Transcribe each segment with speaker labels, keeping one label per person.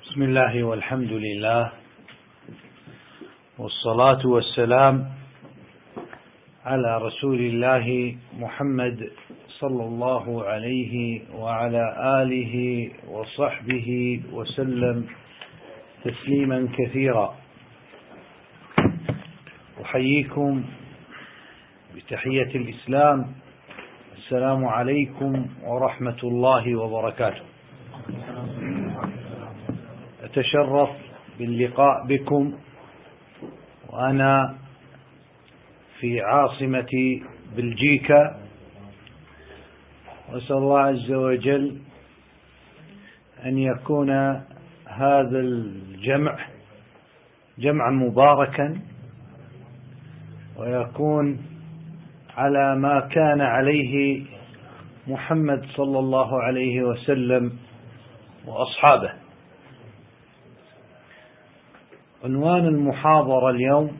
Speaker 1: بسم الله والحمد لله والصلاة والسلام على رسول الله محمد صلى الله عليه وعلى آله وصحبه وسلم تسليما كثيرا. أحييكم بتحية الإسلام، السلام عليكم ورحمة الله وبركاته. أتشرف باللقاء بكم وأنا في عاصمة بلجيكا، وأسأل الله عز وجل أن يكون هذا الجمع جمعا مباركا، ويكون على ما كان عليه محمد صلى الله عليه وسلم وأصحابه. عنوان المحاضرة اليوم: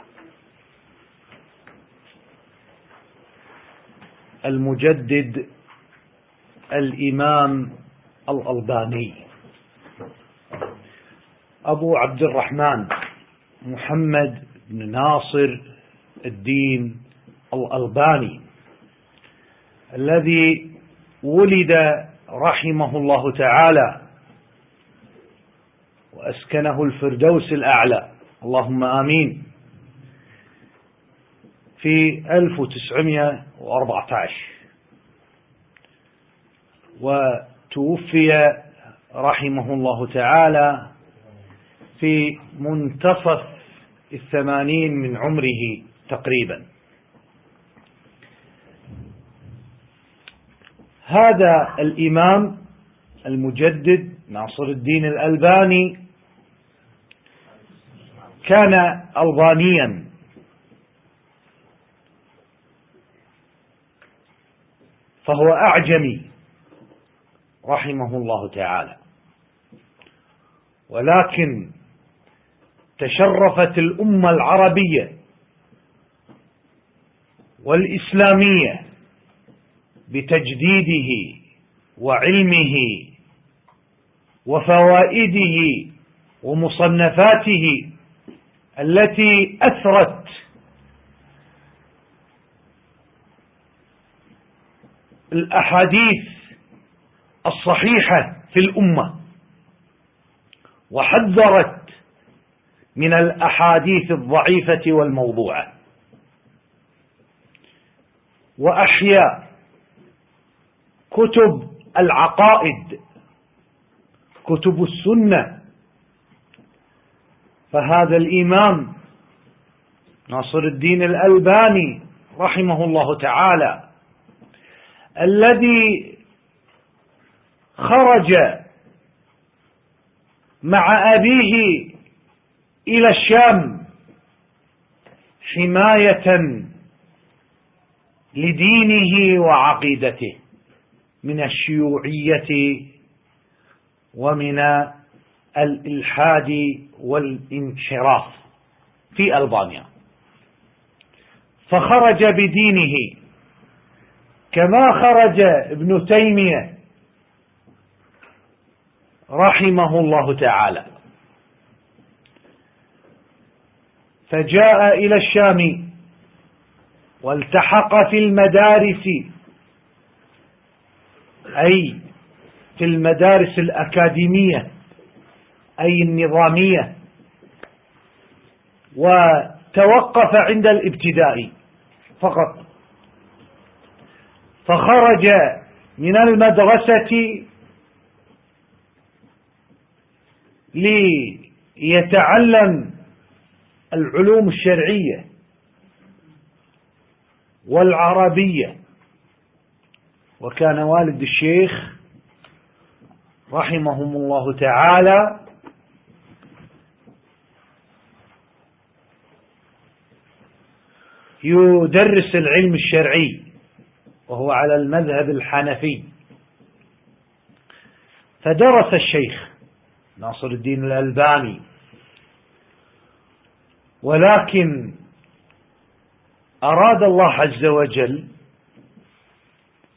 Speaker 1: المجدد الإمام الألباني أبو عبد الرحمن محمد بن ناصر الدين الألباني، الذي ولد رحمه الله تعالى وأسكنه الفردوس الأعلى، اللهم آمين، في 1914، وتوفي رحمه الله تعالى في منتصف 80 من عمره تقريبا. هذا الإمام المجدد ناصر الدين الألباني كان ألبانيا، فهو أعجمي رحمه الله تعالى، ولكن تشرفت الأمة العربية والإسلامية بتجديده وعلمه وفوائده ومصنفاته التي أثرت الأحاديث الصحيحة في الأمة، وحذرت من الأحاديث الضعيفة والموضوعة، وأحيا كتب العقائد، كتب السنة. فهذا الإمام ناصر الدين الألباني رحمه الله تعالى، الذي خرج مع أبيه إلى الشام حماية لدينه وعقيدته من الشيوعية ومن الإلحاد والانحراف في ألبانيا، فخرج بدينه كما خرج ابن تيمية رحمه الله تعالى، فجاء إلى الشام والتحق في المدارس، أي في المدارس الأكاديمية أي النظامية، وتوقف عند الابتدائي فقط، فخرج من المدرسة ليتعلم العلوم الشرعية والعربية. وكان والد الشيخ رحمهم الله تعالى يدرس العلم الشرعي، وهو على المذهب الحنفي، فدرس الشيخ ناصر الدين الألباني، ولكن أراد الله عز وجل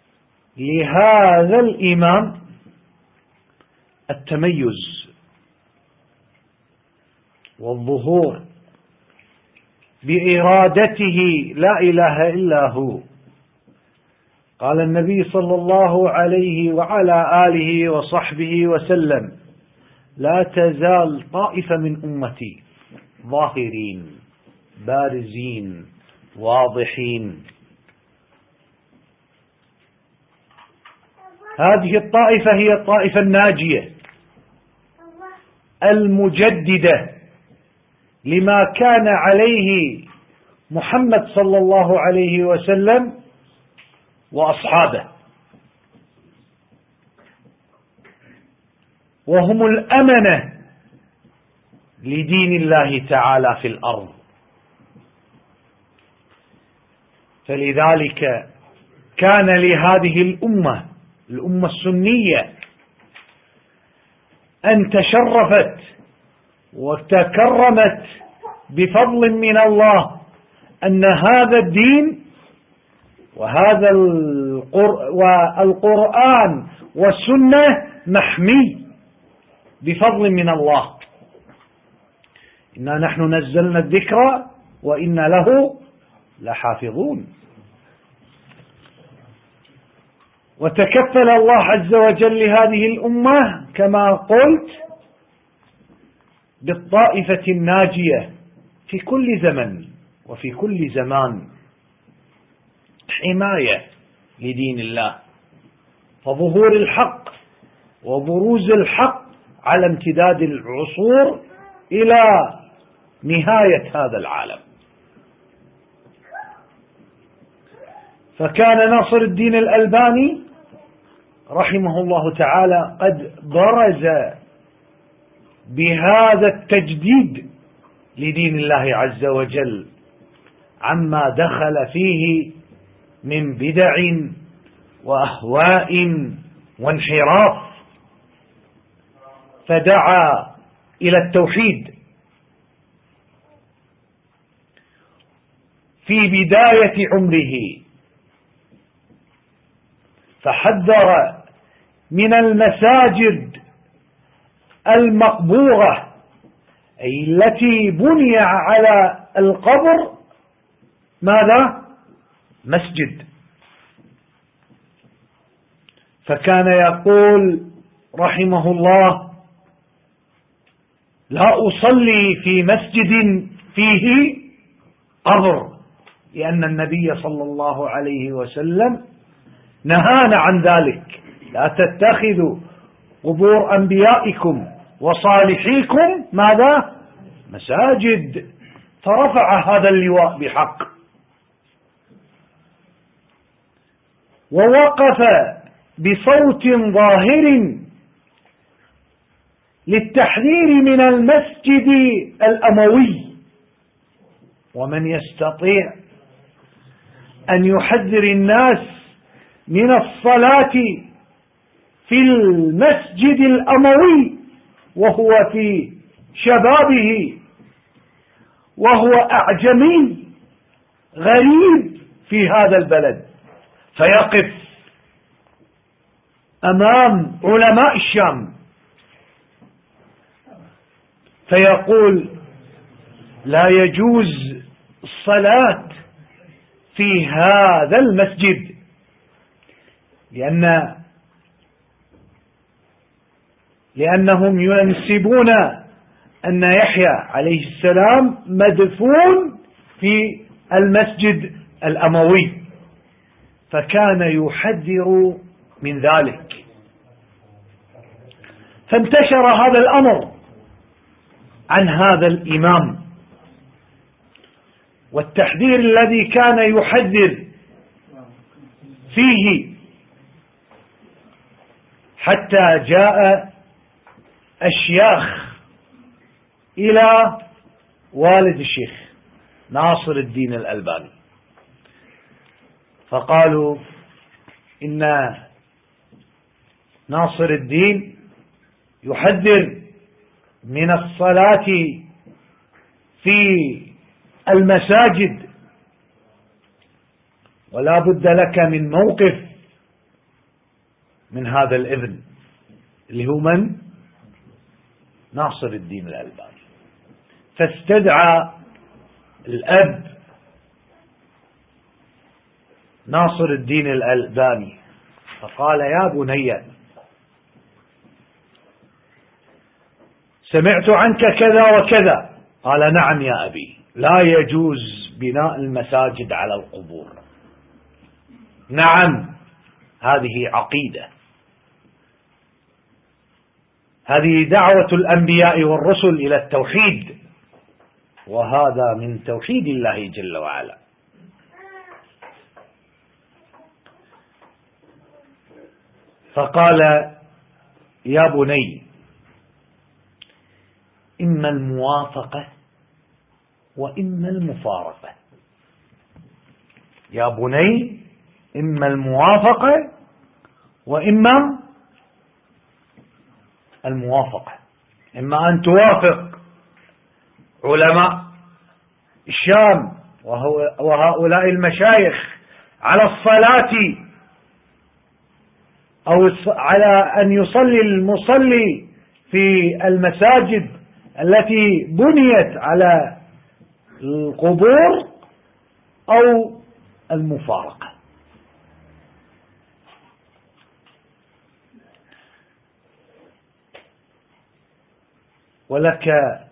Speaker 1: لهذا الإمام التميز والظهور بإرادته لا إله إلا هو. قال النبي صلى الله عليه وعلى آله وصحبه وسلم: لا تزال طائفة من أمتي ظاهرين بارزين واضحين. هذه الطائفة هي الطائفة الناجية المجددة لما كان عليه محمد صلى الله عليه وسلم وأصحابه، وهم الأمنة لدين الله تعالى في الأرض. فلذلك كان لهذه الأمة السنية أن تشرفت وتكرمت بفضل من الله أن هذا الدين وهذا والقرآن والسنة محمي بفضل من الله. إنا نحن نزلنا الذكر وإنا له لحافظون. وتكفل الله عز وجل لهذه الأمة كما قلت بالطائفة الناجية في كل زمن وفي كل زمان، حماية لدين الله، فظهور الحق وبروز الحق على امتداد العصور إلى نهاية هذا العالم. فكان ناصر الدين الألباني رحمه الله تعالى قد برز بهذا التجديد لدين الله عز وجل عما دخل فيه من بدع وأهواء وانحراف، فدعا إلى التوحيد في بداية عمره، فحذر من المساجد المقبورة أي التي بني على القبر ماذا؟ مسجد. فكان يقول رحمه الله: لا أصلي في مسجد فيه قبر، لأن النبي صلى الله عليه وسلم نهانا عن ذلك: لا تتخذوا قبور أنبيائكم وصالحيكم ماذا؟ مساجد. فرفع هذا اللواء بحق، ووقف بصوت ظاهر للتحذير من المسجد الأموي. ومن يستطيع أن يحذر الناس من الصلاة في المسجد الأموي وهو في شبابه وهو أعجمي غريب في هذا البلد، فيقف أمام علماء الشام فيقول: لا يجوز الصلاة في هذا المسجد، لأنهم ينسبون أن يحيى عليه السلام مدفون في المسجد الأموي، فكان يحذر من ذلك. فانتشر هذا الأمر عن هذا الإمام، والتحذير الذي كان يحذر فيه حتى جاء الشياخ إلى والد الشيخ ناصر الدين الألباني فقالوا: إن ناصر الدين يحذر من الصلاة في المساجد، ولا بد لك من موقف من هذا الابن اللي هو من؟ ناصر الدين الألباني. فاستدعى الأب ناصر الدين الألباني فقال: يا بني، سمعت عنك كذا وكذا. قال: نعم يا أبي، لا يجوز بناء المساجد على القبور. نعم، هذه عقيدة، هذه دعوة الأنبياء والرسل إلى التوحيد، وهذا من توحيد الله جل وعلا. فقال: يا بني، إما الموافقة وإما المفارقة. يا بني، إما الموافقة وإما الموافقة، إما أن توافق علماء الشام وهؤلاء المشايخ على الصلاة، أو على أن يصلي المصلي في المساجد التي بنيت على القبور، أو المفارقة. ولك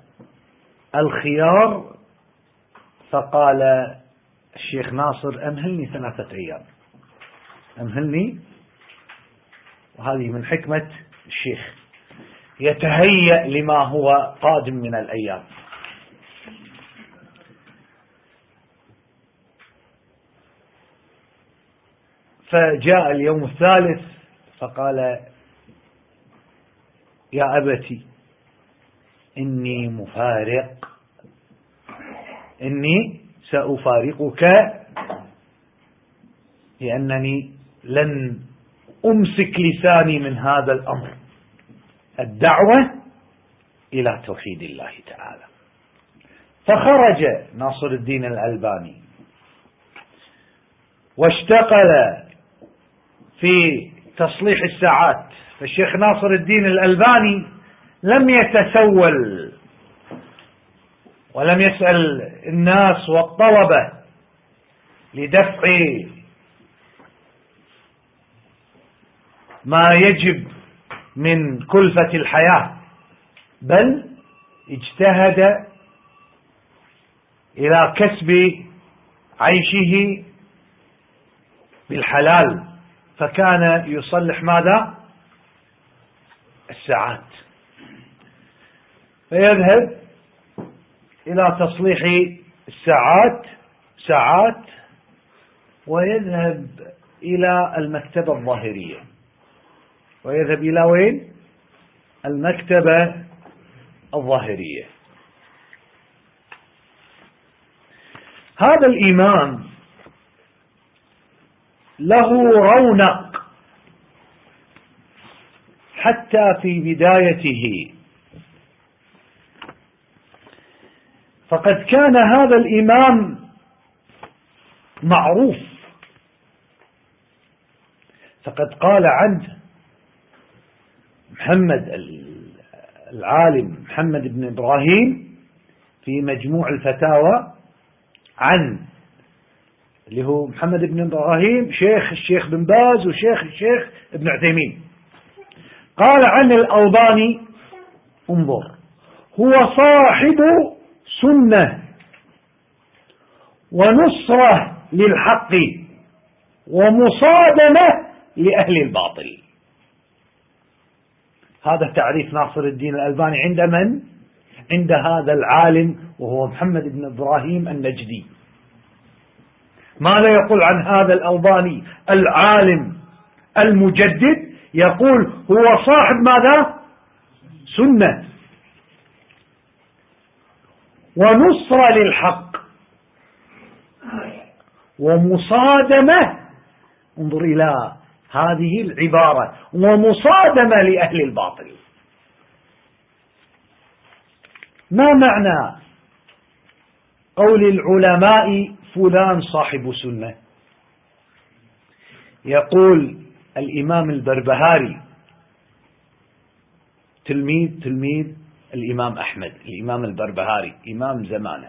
Speaker 1: الخيار. فقال الشيخ ناصر: أمهلني 3 أيام، أمهلني. وهذه من حكمة الشيخ، يتهيأ لما هو قادم من الأيام. فجاء اليوم الثالث فقال: يا أبتي، إني مفارق، إني سأفارقك، لأنني لن أمسك لساني من هذا الأمر، الدعوة إلى توحيد الله تعالى. فخرج ناصر الدين الألباني واشتغل في تصليح الساعات. فالشيخ ناصر الدين الألباني لم يتسول ولم يسأل الناس والطلبة لدفع ما يجب من كلفة الحياة، بل اجتهد إلى كسب عيشه بالحلال، فكان يصلح ماذا؟ الساعات، فيذهب إلى تصليح ساعات، ويذهب إلى المكتبة الظاهرية. ويذهب إلى وين؟ المكتبة الظاهرية. هذا الإمام له رونق حتى في بدايته، فقد كان هذا الإمام معروف. فقد قال عنه محمد العالم محمد بن إبراهيم في مجموع الفتاوى عن، اللي هو محمد بن إبراهيم شيخ الشيخ بن باز وشيخ الشيخ ابن عثيمين، قال عن الألباني: انظر، هو صاحب سنة ونصرة للحق ومصادمة لأهل الباطل. هذا تعريف ناصر الدين الألباني عند من؟ عند هذا العالم، وهو محمد بن إبراهيم النجدي. ماذا يقول عن هذا الألباني العالم المجدد؟ يقول هو صاحب ماذا؟ سنة ونصرة للحق ومصادمة، انظر إلى هذه العبارة، ومصادمة لأهل الباطل. ما معنى قول العلماء فلان صاحب سنة؟ يقول الإمام البربهاري تلميذ الإمام أحمد، الإمام البربهاري إمام زمانه: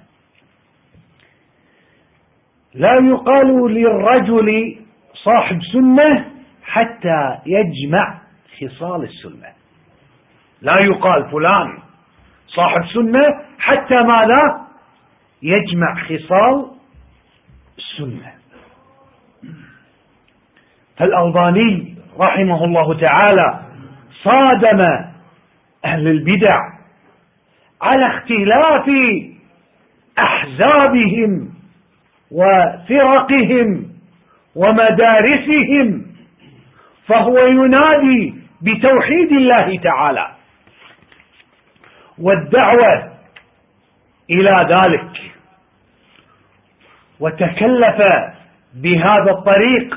Speaker 1: لا يقال للرجل صاحب سنة حتى يجمع خصال السنة. لا يقال فلان صاحب سنة حتى ماذا؟ يجمع خصال السنة. فالألباني رحمه الله تعالى صادم أهل البدع على اختلاف أحزابهم وفرقهم ومدارسهم، فهو ينادي بتوحيد الله تعالى والدعوة إلى ذلك، وتكلف بهذا الطريق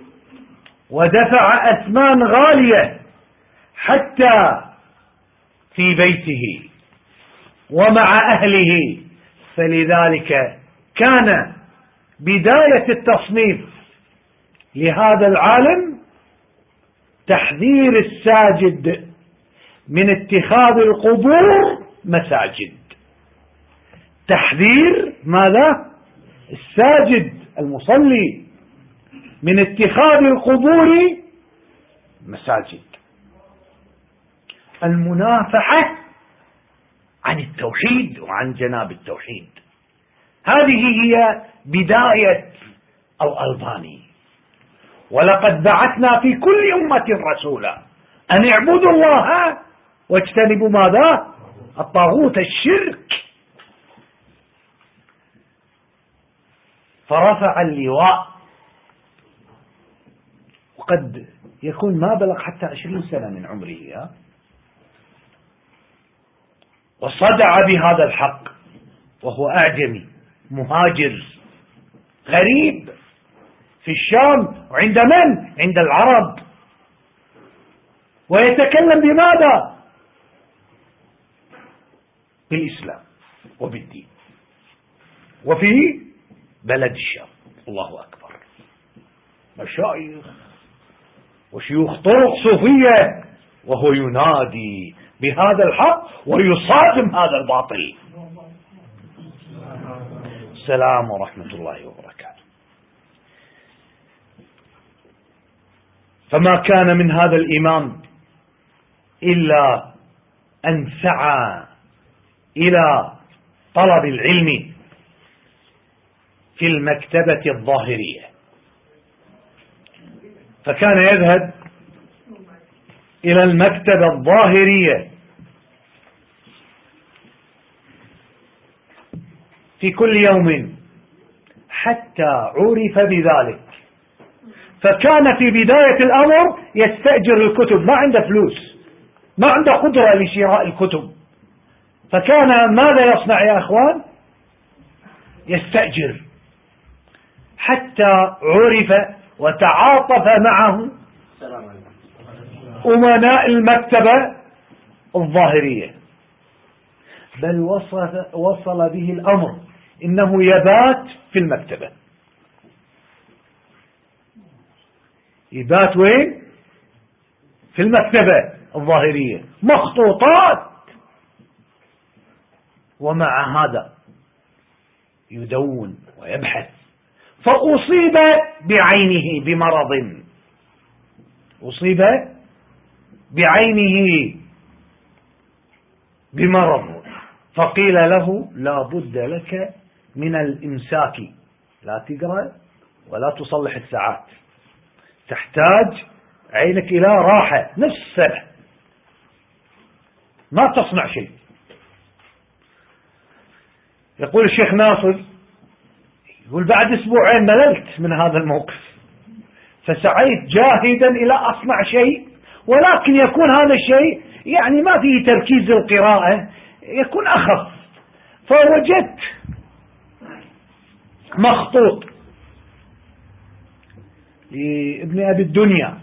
Speaker 1: ودفع أثمان غالية حتى في بيته ومع أهله. فلذلك كان بداية التصنيف لهذا العالم تحذير الساجد من اتخاذ القبور مساجد. تحذير ماذا؟ الساجد المصلي من اتخاذ القبور مساجد. المنافحة عن التوحيد وعن جناب التوحيد، هذه هي بداية الألباني. ولقد بعثنا في كل أمة رسولا أن اعبدوا الله واجتنبوا ماذا؟ الطاغوت، الشرك. فرفع اللواء، وقد يكون ما بلغ حتى 20 سنة من عمره، وصدع بهذا الحق وهو أعجمي مهاجر غريب في الشام، وعند من؟ عند العرب، ويتكلم بماذا؟ بالإسلام وبالدين وفي بلد الشام. الله أكبر. مشايخ وشيوخ طرق صوفية، وهو ينادي بهذا الحق ويصادم هذا الباطل. السلام ورحمة الله وبركاته. فما كان من هذا الإمام إلا أن سعى إلى طلب العلم في المكتبة الظاهرية، فكان يذهب إلى المكتبة الظاهرية في كل يوم حتى عرف بذلك. فكان في بداية الأمر يستأجر الكتب، ما عنده فلوس، ما عنده قدرة لشراء الكتب، فكان ماذا يصنع يا أخوان؟ يستأجر، حتى عرف وتعاطف معه أمناء المكتبة الظاهرية، بل وصل به الأمر إنه يبات في المكتبة. يبات وين؟ في المكتبة الظاهرية، مخطوطات، ومع هذا يدون ويبحث. فأصيب بعينه بمرض، أصيب بعينه بمرض، فقيل له لا بد لك من الإمساك، لا تقرأ ولا تصلح الساعات، تحتاج عينك إلى راحة نصف سنة ما تصنع شيء. يقول الشيخ ناصر، يقول بعد أسبوعين مللت من هذا الموقف، فسعيت جاهدا إلى أصنع شيء، ولكن يكون هذا الشيء يعني ما فيه تركيز القراءة، يكون أخف. فوجدت مخطوط لابن أبي الدنيا،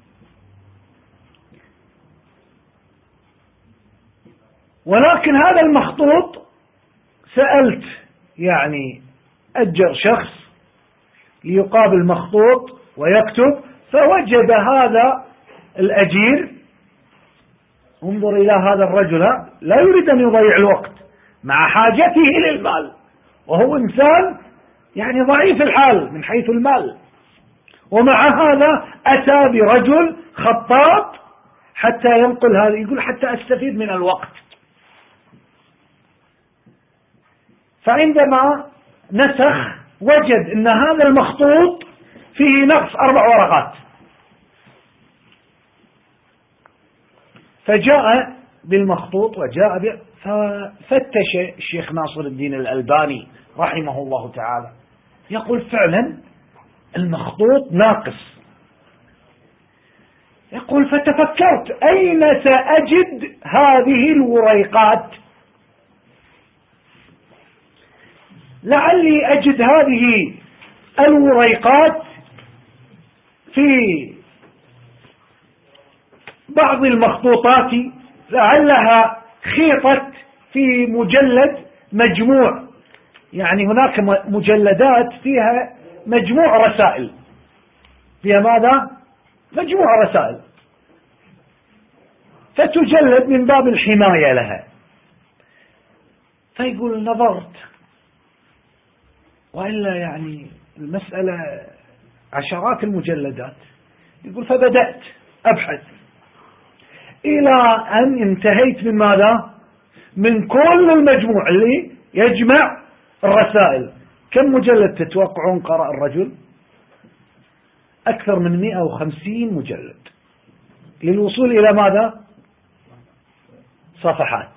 Speaker 1: ولكن هذا المخطوط سألت يعني أجر شخص ليقابل مخطوط ويكتب، فوجد هذا الأجير، انظر إلى هذا الرجل لا يريد أن يضيع الوقت مع حاجته للمال، وهو إنسان يعني ضعيف الحال من حيث المال، ومع هذا أتى برجل خطاط حتى ينقل هذا، يقول حتى أستفيد من الوقت. فعندما نسخ وجد أن هذا المخطوط فيه نقص 4 ورقات، فجاء بالمخطوط وجاء ففتش الشيخ ناصر الدين الألباني رحمه الله تعالى، يقول فعلا المخطوط ناقص. يقول فتفكرت أين سأجد هذه الوريقات، لعلي أجد هذه الوريقات في بعض المخطوطات، لعلها خيطت في مجلد مجموع، يعني هناك مجلدات فيها مجموع رسائل، فيها ماذا؟ مجموع رسائل، فتجلد من باب الحماية لها. فيقول نظرت، وإلا يعني المسألة عشرات المجلدات. يقول فبدأت أبحث إلى أن انتهيت من ماذا؟ من كل المجموع اللي يجمع الرسائل. كم مجلد تتوقعون قرأ الرجل؟ أكثر من 150 مجلد للوصول إلى ماذا؟ صفحات.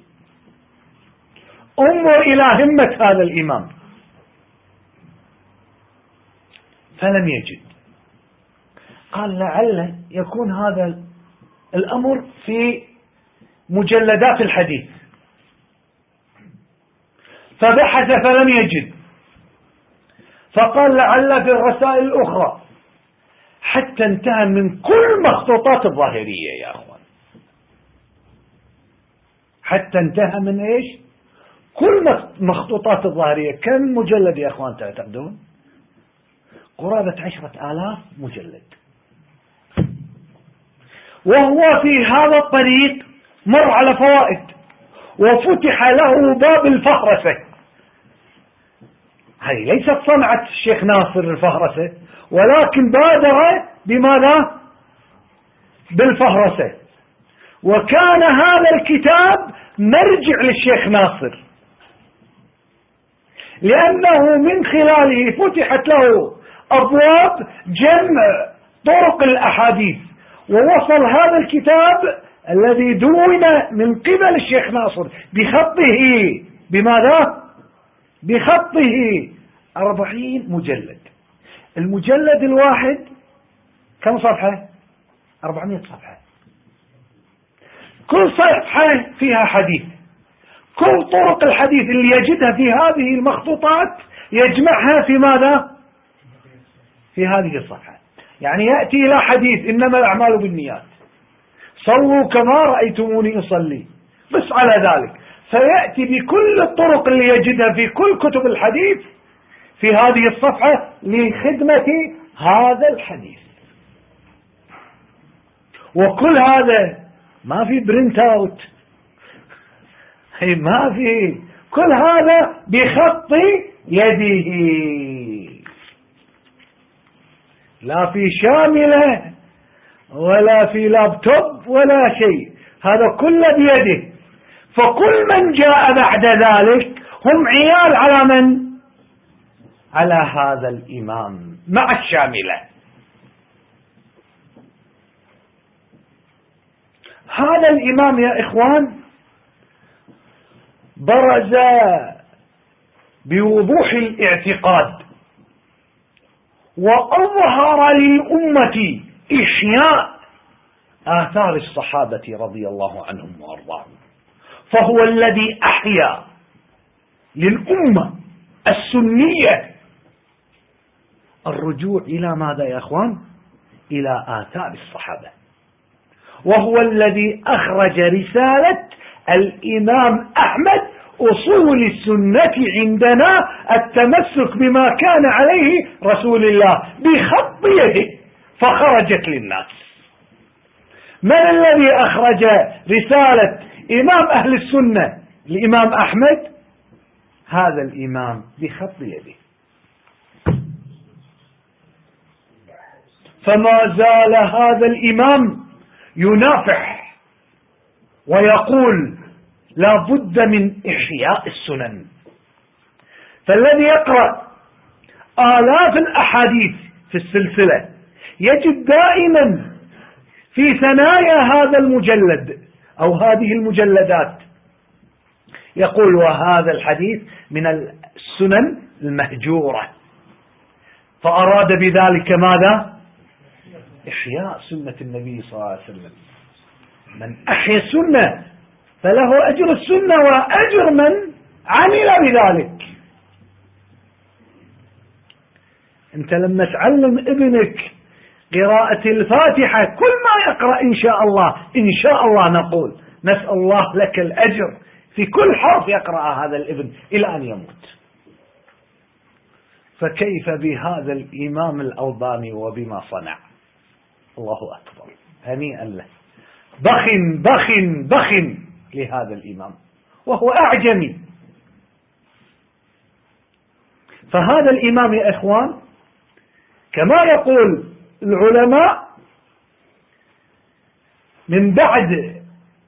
Speaker 1: انظر إلى همة هذا الإمام، فلم يجد. قال لعل يكون هذا الأمر في مجلدات الحديث، فبحث فلم يجد، فقال لعل في الرسائل الأخرى، حتى انتهى من كل مخطوطات الظاهرية يا أخوان، حتى انتهى من إيش؟ كل مخطوطات الظاهرية. كم مجلد يا أخوان تعتقدون؟ قرابة 10,000 مجلد. وهو في هذا الطريق مر على فوائد، وفتح له باب الفهرسة. هذه ليست صنعة الشيخ ناصر الفهرسة، ولكن بادر بماذا؟ بالفهرسة. وكان هذا الكتاب مرجع للشيخ ناصر، لأنه من خلاله فتحت له أبواب جمع طرق الأحاديث، ووصل هذا الكتاب الذي دون من قبل الشيخ ناصر بخطه، بماذا؟ بخطه 40 مجلد. المجلد الواحد كم صفحة؟ 400 صفحة. كل صفحة فيها حديث، كل طرق الحديث اللي يجدها في هذه المخطوطات يجمعها في ماذا؟ في هذه الصفحة. يعني يأتي إلى حديث إنما الأعمال بالنيات، صلوا كما رأيتموني أصلي، بس على ذلك فيأتي بكل الطرق اللي يجدها في كل كتب الحديث في هذه الصفحة لخدمة هذا الحديث. وكل هذا ما في برنت اوت، ما في، كل هذا بخط يده، لا في شاملة ولا في لابتوب ولا شيء، هذا كله بيده. فكل من جاء بعد ذلك هم عيال على من؟ على هذا الإمام مع الشاملة. هذا الإمام يا إخوان برز بوضوح الاعتقاد، وأظهر للأمة إحياء آثار الصحابة رضي الله عنهم وأرضاهم، فهو الذي أحيا للأمة السنية الرجوع إلى ماذا يا أخوان؟ إلى آثار الصحابة. وهو الذي أخرج رسالة الإمام أحمد أصول السنة عندنا التمسك بما كان عليه رسول الله بخط يده، فخرجت للناس. من الذي أخرج رسالة إمام أهل السنة الإمام أحمد، هذا الإمام بخط يده. فما زال هذا الإمام ينافح ويقول لا بد من إحياء السنن. فالذي يقرأ آلاف الأحاديث في السلسلة يجد دائما في ثنايا هذا المجلد أو هذه المجلدات يقول وهذا الحديث من السنن المهجورة. فأراد بذلك ماذا؟ إحياء سنة النبي صلى الله عليه وسلم. من أحيا السنة فله أجر السنة وأجر من عمل بذلك. أنت لما تعلم ابنك قراءة الفاتحة كل ما يقرأ إن شاء الله إن شاء الله نقول نسأل الله لك الأجر في كل حرف يقرأ هذا الابن إلى أن يموت. فكيف بهذا الإمام الألباني وبما صنع؟ الله أكبر، هنيئا له. بخ بخ بخ لهذا الإمام وهو أعجمي. فهذا الإمام يا إخوان كما يقول العلماء من بعد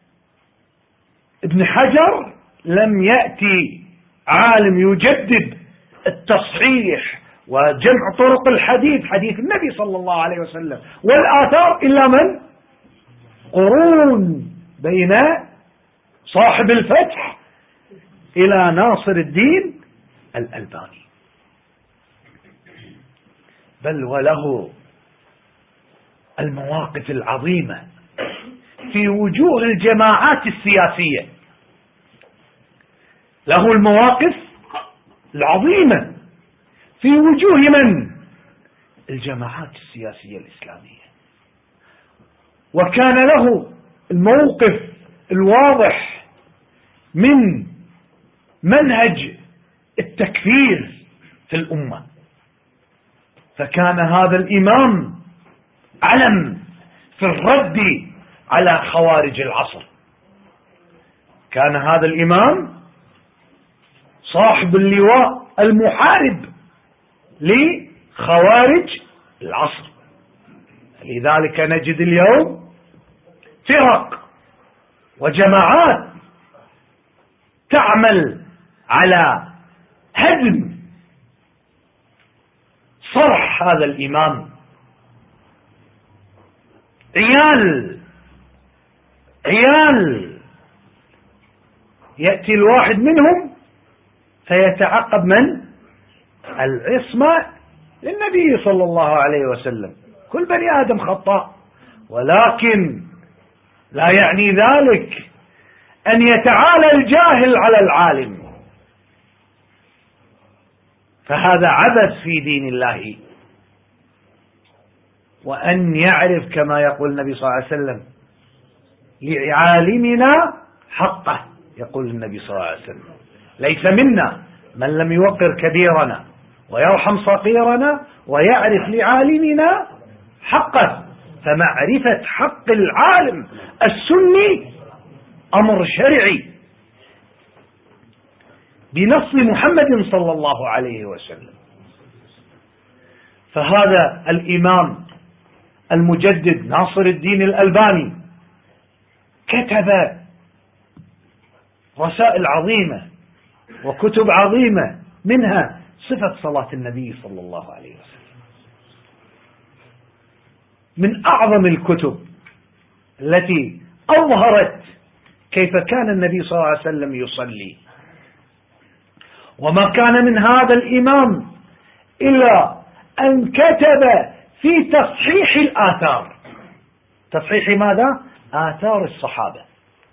Speaker 1: ابن حجر لم يأتي عالم يجدد التصحيح وجمع طرق الحديث، حديث النبي صلى الله عليه وسلم والآثار، إلا من؟ قرون بين صاحب الفتح إلى ناصر الدين الألباني. بل وله المواقف العظيمة في وجوه الجماعات السياسية، له المواقف العظيمة في وجوه من؟ الجماعات السياسية الإسلامية. وكان له الموقف الواضح من منهج التكفير في الأمة. فكان هذا الإمام علم في الرد على خوارج العصر. كان هذا الإمام صاحب اللواء المحارب لخوارج العصر. لذلك نجد اليوم فرق وجماعات تعمل على هدم صرح هذا الإمام. عيال يأتي الواحد منهم فيتعقب من؟ العصمة للنبي صلى الله عليه وسلم. كل بني آدم خطاء، ولكن لا يعني ذلك أن يتعالى الجاهل على العالم. فهذا عبث في دين الله. وأن يعرف كما يقول النبي صلى الله عليه وسلم لعالمنا حقه، يقول النبي صلى الله عليه وسلم ليس منا من لم يوقر كبيرنا ويرحم صغيرنا ويعرف لعالمنا حقه. فمعرفة حق العالم السني أمر شرعي بنص محمد صلى الله عليه وسلم. فهذا الإمام المجدد ناصر الدين الألباني كتب رسائل عظيمة وكتب عظيمة، منها صفة صلاة النبي صلى الله عليه وسلم، من أعظم الكتب التي أظهرت كيف كان النبي صلى الله عليه وسلم يصلي. وما كان من هذا الإمام إلا أن كتب في تصحيح الآثار. تصحيح ماذا؟ آثار الصحابة.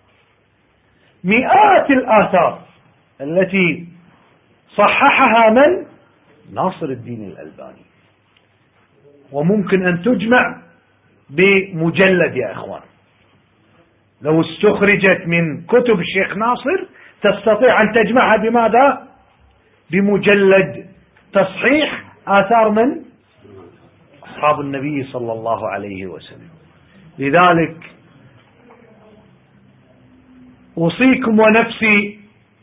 Speaker 1: مئات الآثار التي صححها من؟ ناصر الدين الألباني. وممكن أن تجمع بمجلد يا إخوان. لو استخرجت من كتب الشيخ ناصر تستطيع أن تجمعها بماذا؟ بمجلد تصحيح آثار من؟ أصحاب النبي صلى الله عليه وسلم. لذلك أوصيكم ونفسي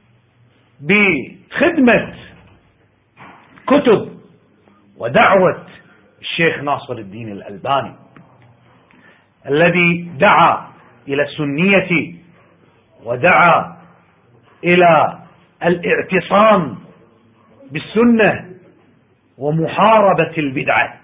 Speaker 1: بخدمة كتب ودعوة الشيخ ناصر الدين الألباني الذي دعا إلى السنية ودعا إلى الاعتصام بالسنة ومحاربة البدعة.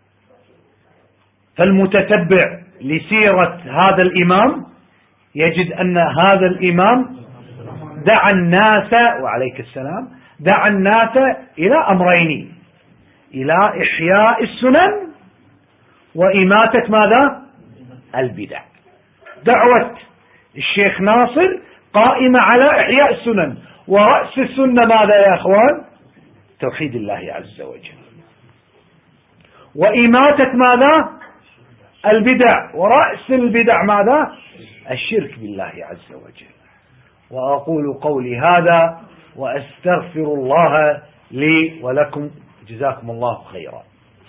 Speaker 1: فالمتتبع لسيرة هذا الإمام يجد أن هذا الإمام دعا الناس، وعليك السلام، دعا الناس إلى أمرين: إلى إحياء السنن وإماتة ماذا؟ البدع. دعوة الشيخ ناصر قائمة على إحياء السنن، ورأس السنة ماذا يا أخوان؟ توحيد الله عز وجل. وإماتة ماذا؟ البدع، ورأس البدع ماذا؟ الشرك بالله عز وجل. وأقول قولي هذا وأستغفر الله لي ولكم، جزاكم الله خيرا.